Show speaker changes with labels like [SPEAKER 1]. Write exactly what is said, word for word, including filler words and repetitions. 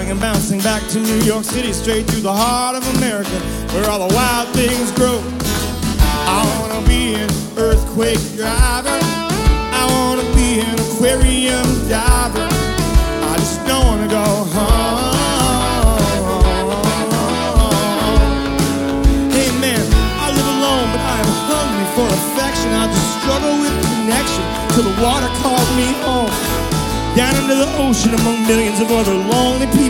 [SPEAKER 1] riding and bouncing back to New York City, straight through the heart of America, where all the wild things grow. I wanna be an earthquake driver, I wanna be an aquarium diver, I just don't wanna go home. Hey man, I live alone, but I am hungry for affection. I just struggle with connection till the water called me home, down into the ocean among millions of other lonely people.